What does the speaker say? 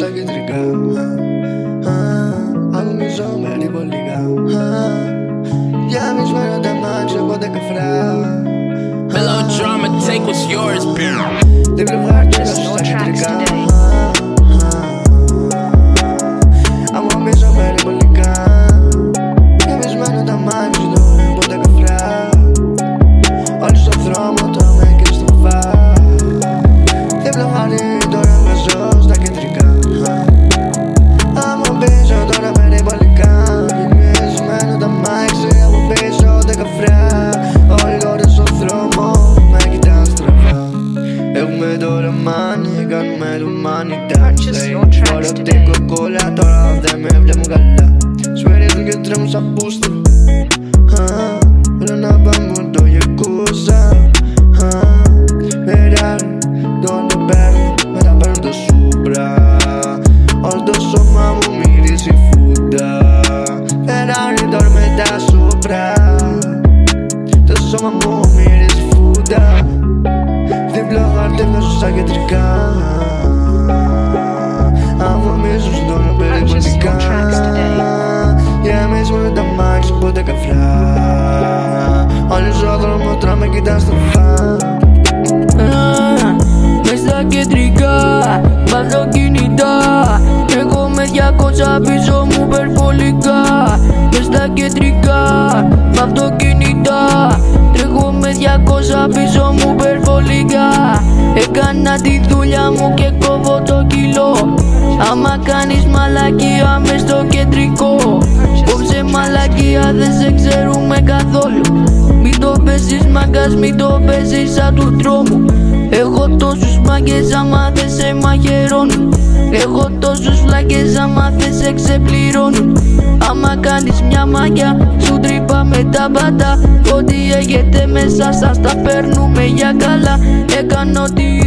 στα κεντρικά. Αγωνιζόμαι λίγο λίγα. Γεμισμένο τα μάξι από τα καφρά. Melodrama, take what's yours, bitch. Δεν βλέπω χάρτια στα κεντρικά. Αγωνιζόμαι λίγο λίγα. Γεμισμένο τα μάξι από τα καφρά. Όλοι στον δρόμο τρώμε και στο βάρ. Δεν βλέπω χάρτια τώρα βγάζω στα κεντρικά. Άμα πίσω τώρα με ρημπολικά. Γεμισμένο τα μάξι από πίσω τα καφρά. Όλοι τώρα στον δρόμο με κοιτάνε στραβά. Έχουμε τώρα μάνι, κάνουμε λουμάνι dance. Φορώ την κοκόλα τώρα δεν με βλέπουν καλά. Σφαιρίζουν και τρέμουν σαν πούστα. Θέλω να πάμε το γεκούσα. Περάρουν, τώρα το παίρνουν, μετά παίρνουν το σούμπρα. Όλο το σώμα μου μυρίζει φούντα. Περάρουν τώρα με τα σούμπρα. Το σώμα μου μυρίζει φούντα. Δίπλα χάρτη βγάζω στα κεντρικά. Άμα μίζουν στον περιπολικά. Γεμίσουμε τα μάξι από τα καφρά. Όλοι στον δρόμο τρώμε κοιτάνε στροφά. Μες στα κεντρικά, μ' αυτοκίνητα. Εγώ με 200 πίσω μου υπερβολικά. Μες στα κεντρικά, μ' αυτοκίνητα. Τρέχω με 200 πίσω μου υπερβολικά. Έκανα τη δουλειά μου και κόβω το κιλό. Άμα κάνεις μαλακία μες στο κεντρικό, κόψε μαλακία, δεν σε ξέρουμε καθόλου. Μην το παίζεις μάγκας, μην το παίζεις σαν του τρόμου. Έχω τόσους μάγκες άμα δεν σε μαχαιρώνουν. Έχω τόσους φλάκες άμα δεν σε ξεπληρώνουν. Άμα κάνεις μια μάγια σου τρύπαμε τα μπατά. Ό,τι έχετε μέσα σας τα παίρνουμε για καλά. Έκανα ό,τι